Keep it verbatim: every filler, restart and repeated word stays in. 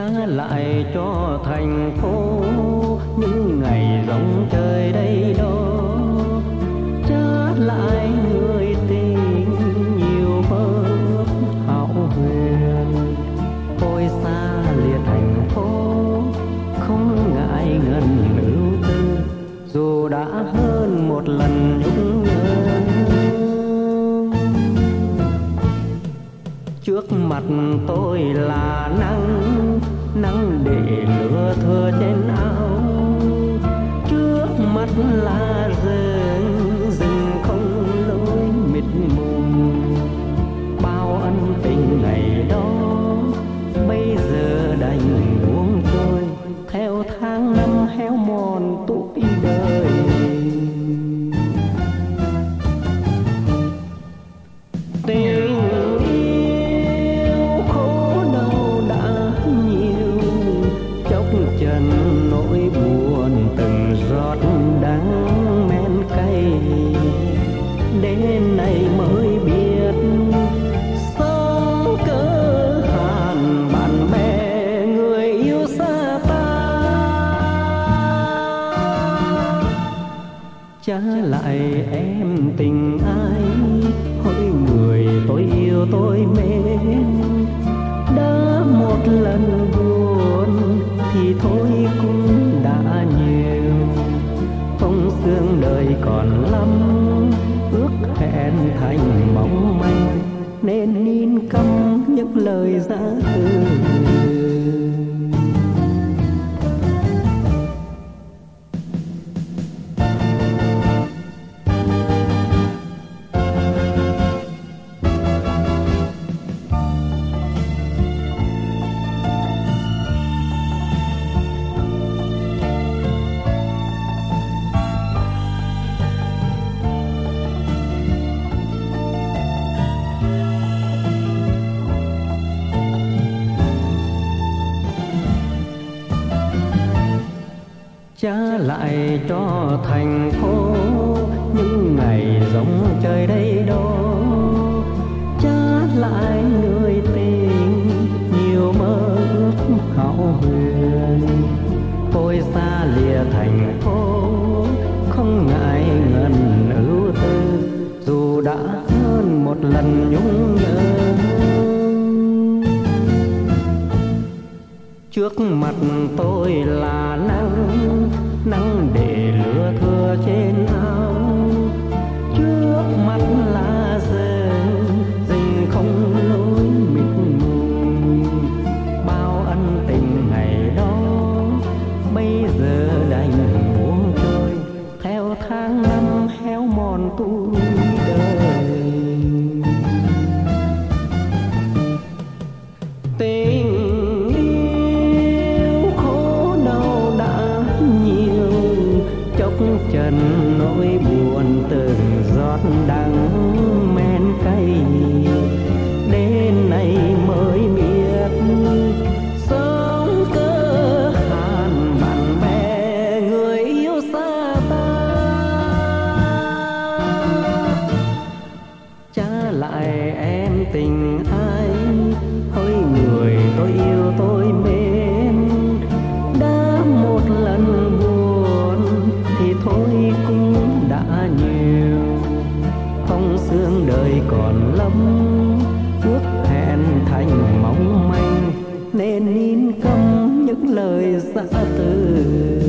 trả lại cho thành phố những ngày rong chơi đây đó, trả lại người tình nhiều mơ ước hão huyền. Tôi xa lìa thành phố không ngại ngần ưu tư, dù đã hơn một lần nhung nhớ. Trước mặt tôi là nắng, nắng để lửa thưa trên áo. Trước mắt là rừng, rừng không lối mịt mùng. Bao ân tình ngày đó bây giờ đành buông trôi, theo tháng năm héo mòn tuổi đời. Tình yêu khổ đau đã nhiều, chốc chân nỗi buồn từng giọt đắng men cay. Đến nay mới biết sống cớ hàn bạn bè người yêu xa ta. Trả lại em tình ai, hỡi người tôi yêu tôi mến. Đã một lần buồn thì thôi cũng đã nhiều, không xương đời còn lắm, ước hẹn thành mong manh, nên nín câm những lời giá từ. Trả lại cho thành phố những ngày rong chơi đây đó, trả lại người tình nhiều mơ ước hão huyền. Tôi xa lìa thành phố không ngại ngần ưu tư, dù đã hơn một lần nhung nhớ. Trước mặt tôi là nắng, nắng để lửa thưa trên áo. Trước mắt là rừng, rừng không lối mịt mùng. Bao ân tình ngày đó bây giờ đành buông trôi, theo tháng năm héo mòn tuổi đời. Tình trần nỗi buồn từng giọt đắng men cay. Đến nay mới biết sống cớ hàn bạn bè người yêu xa ta. Trả lại em tình ai, hỡi người tôi yêu tôi mến. Đã một lần buồn thì thôi cũng đã nhiều, không xương đời còn lắm, ước hẹn thành mong manh, nên nín câm những lời giã từ.